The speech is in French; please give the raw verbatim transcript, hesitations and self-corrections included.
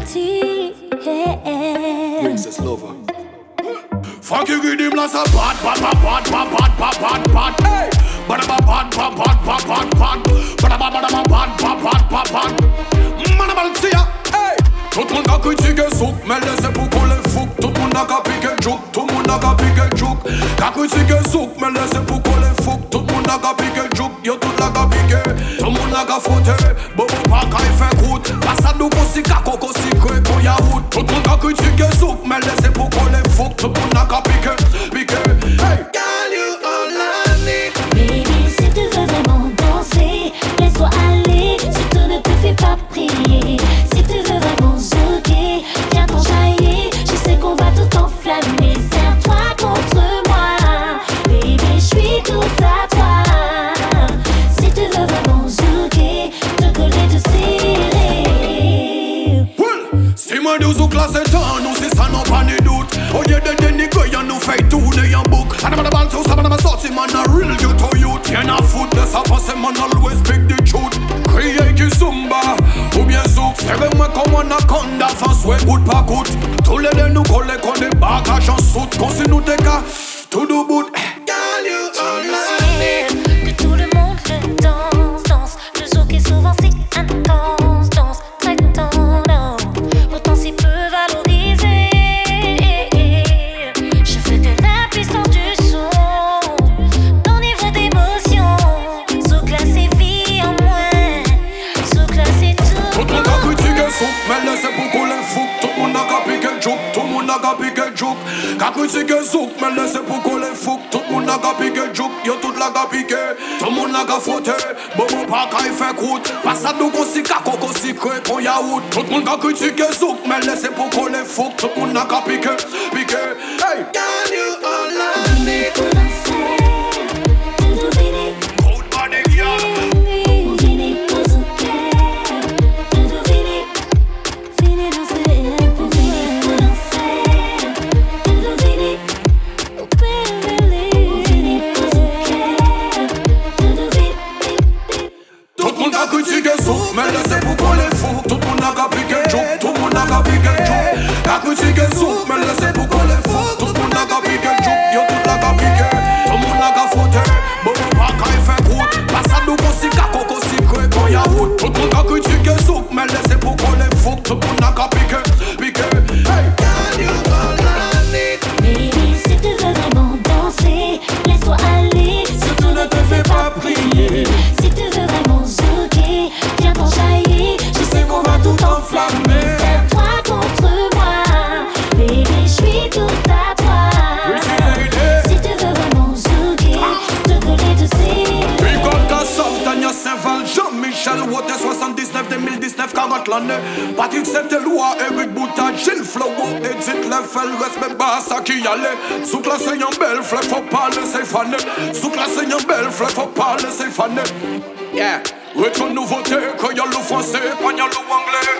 party. Yeah. Princess Lover. Fuck you, give him like a bad, bad, bad, bad, bad, bad, bad, bad, hey. Bad, bad, bad, bad, bad, bad, bad, bad. Bad, bad, bad, bad, bad, bad, bad, bad. Man, I'm see ya, hey. Tout le monde a critiqué souk, mais laissez pour qu'on les fouque. Tout le monde a qu'à piquer jouk, tout le monde a qu'à piquer jouk. Qu'a critiqué souk, mais laissez pour qu'on les fouque. Tout le monde a qu'à piquer jouk, yo tout la qu'à piquer. Tout le monde a qu'à frotter, bobo pas qu'à y faire croûte. Pas ça nous qu'on ka coco si crée qu'on y a route. Tout le monde a critiqué souk, mais laissez pour qu'on les fouque. Tout le monde a qu'à piquer, piquer. Hey, girl, you all I need. Baby, si tu veux vraiment danser, laisse-toi aller, surtout ne te fais pas prier. Si tu veux vraiment zouker, viens t'enjailler, je sais qu'on va tout enflammer. Serre-toi contre moi, baby, je suis tout à toi. Si tu veux vraiment zouker, te coller, te serrer. Well, si moi nous ou classe temps, nous c'est ça non pas ni doute. Au lieu de dénigrer, y'a nous fait tourner en boucle. And I'm about to stop and I'm sorti, man, a real you to you. Tiens à foutre de ça, parce que man always speak the truth. Crier qui zumba, ou bien zouk. Serrez-moi comme un anaconda, fan souhait, bout pas coûte. Tous les deux nous collent comme des bagages en soute. Qu'on si nous déca, tout du bout. Girl, you all I need. Que tout le monde le danse, danse. Le zouk est souvent si intense, danse très tendance, pourtant si peu valorisé. Je veux de la puissance du son, d'enivrer d'émotion. Zouk là c'est vie en moins, zouk là c'est tout. Tout le monde a critiqué souk, mais laissez pour qu'on les fouque. Tout le monde a qu'à piquer jouk, tout le monde a qu'à piquer jouk. Qu'a critiqué souk, mais laissez pour qu'on les fouque. Tout le monde a qu'à piquer jouk, yo tout la qu'à piquer. Tout le monde a qu'à frotter, bobo pas qu'à y faire croûte. Pas ça nous qu'on si ka coco si crée qu'on y a route. Tout le monde a critiqué souk, mais laissez pour qu'on les fouque. Tout le monde a qu'à piquer, piquer. Hey, girl, you all I need. Pour danser, tout vini, Cold body girl. vini pour zouker, tout vini, vini danser, pour vini pour danser, tout vini, oh baby, vini pour zouker, tout vini. Tout le monde a critiqué souk, mais laissez pour qu'on les fouque. Tout le monde a qu'à piquer jouk, tout le monde a qu'à piquer jouk. Qu'a critiqué souk, mais laissez pour qu'on les fouque. Tout le monde a qu'à piquer jouk, yo tout la qu'à piquer. Tout le monde a qu'à frotter, bobo pas qu'à y faire croûte. Pas ça nous qu'on si ka coco si crée qu'on y a route. Tout le monde a critiqué souk, mais laissez pour qu'on les fouque. Tout le monde a qu'à piquer, piquer. Hey, girl, you all I need. Baby, si tu veux vraiment danser, laisse-toi aller, surtout ne te fais pas prier. Si tu veux vraiment zouker, viens t'enjailler, je sais qu'on va tout enflammer. Serre-toi contre moi, baby, je suis tout à toi. Si tu veux vraiment zouker, te coller, te serrer. Ricotta Soft, Tania Saint-Val, Jean-Michel Water, soixante-dix-neuf, deux mille dix-neuf, quarante l'année. Patrick Saint-Éloi, Eric Bouta, Gilles Flowo, Edith Leffel, respect basse à qui y aller. Sous classe y'en belle, fleur, faut pas laisser faner. Sous classe y'en belle, fleur, faut pas laisser faner. Yeah, retourne nouveauté, quand y'a le français, quand y'a le anglais.